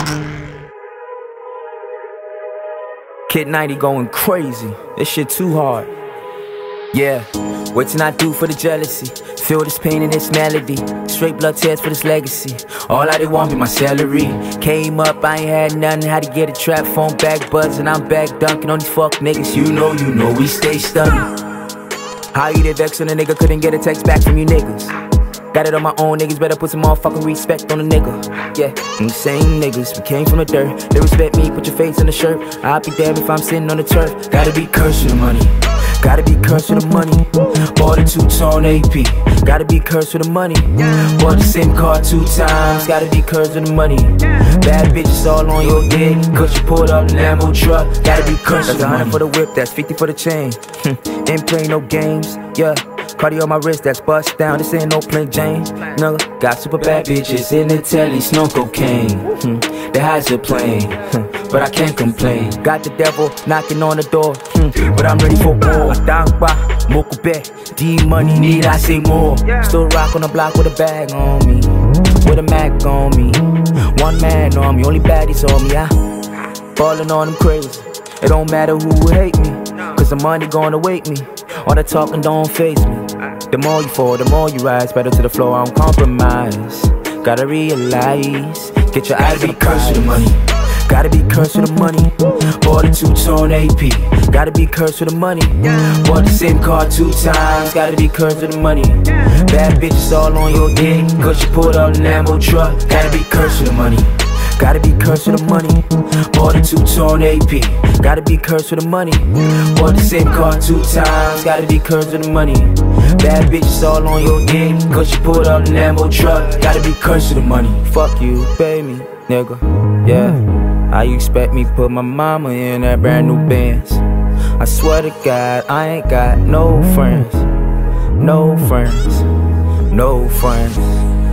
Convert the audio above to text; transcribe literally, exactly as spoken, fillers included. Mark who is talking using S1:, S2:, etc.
S1: Kid ninety going crazy. This shit too hard. Yeah, what can I do for the jealousy? Feel this pain in this melody. Straight blood tears for this legacy. All I did want be my salary. Came up, I ain't had nothing. Had to get a trap phone back buzzing. I'm back dunking on these fuck niggas. You know, you know, we stay stunning. How you did vex on a nigga? Couldn't get a text back from you niggas. Got it on my own, niggas better put some motherfucking respect on a nigga. Yeah, them same niggas, we came from the dirt. They respect me, put your face in the shirt. I'll be damned if I'm sitting on the turf. Gotta be cursed with the money. Gotta be cursed with the money. Bought a two-tone A P. Gotta be cursed with the money. Bought the same car two times. Gotta be cursed with the money. Bad bitches all on your dick. Cause you pulled up the Lambo truck. Gotta be cursed with the money. That's a hundred for the whip, that's fifty for the chain. Ain't playing no games, yeah. Cardi on my wrist, that's bust down. This ain't no plain Jane. No, got super bad bitches in the telly, snow cocaine. Hmm. The highs are playing, hmm. But I can't complain. Got the devil knocking on the door, hmm. But I'm ready for war. Dangba, Mokube, D money, need I say more. Still rock on the block with a bag on me, with a Mac on me. One man on me, only baddies on me. I ballin' on them crazy. It don't matter who hate me, cause the money gonna wake me. All that talking don't faze me. The more you fall, the more you rise. Pedal to the floor, I don't compromise. Gotta realize, get your eyes on the prize. Gotta be cursed with the money. Gotta be cursed with the money. Bought a two-tone A P. Gotta be cursed with the money. Bought the same car two times. Gotta be cursed with the money. Bad bitches all on your dick. Cause you pulled up the Lambo truck. Gotta be cursed with the money. Gotta be cursed with the money. Bought a two-tone A P. Gotta be cursed with the money. Bought the same car two times. Gotta be cursed with the money. Bad bitches all on your dick. Cause you pulled up the Lambo truck. Gotta be cursed with the money. Fuck you, pay me, nigga. Yeah. How you expect me put my mama in that brand new Benz? I swear to God, I ain't got no friends. No friends. No friends.